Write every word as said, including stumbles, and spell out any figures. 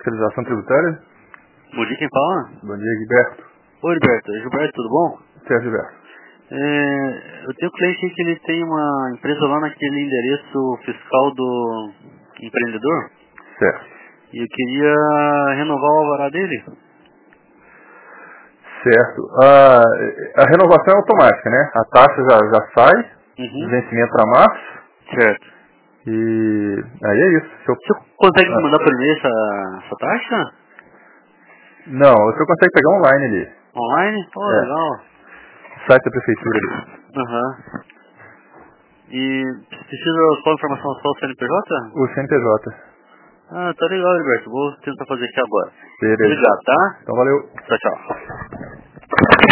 Fiscalização Tributária. Bom dia, quem fala? Bom dia, Gilberto. Oi, Gilberto. Gilberto, tudo bom? Certo, Gilberto. É, eu tenho um cliente aí que ele tem uma empresa lá naquele endereço fiscal do empreendedor. Certo. E eu queria renovar o alvará dele. Certo. A, a renovação é automática, né? A taxa já, já sai, Uhum. vencimento para março. Certo. E aí é isso. Se eu, Você consegue me ah, mandar por e-mail essa, essa taxa? não, o senhor consegue pegar online ali. Online? Pô, É. legal. Site da prefeitura ali. Aham. E precisa só informação só o C N P J? O C N P J. Ah, tá legal, Gilberto. Vou tentar fazer aqui agora. Beleza. Obrigado, tá? Então valeu. Tchau, tchau.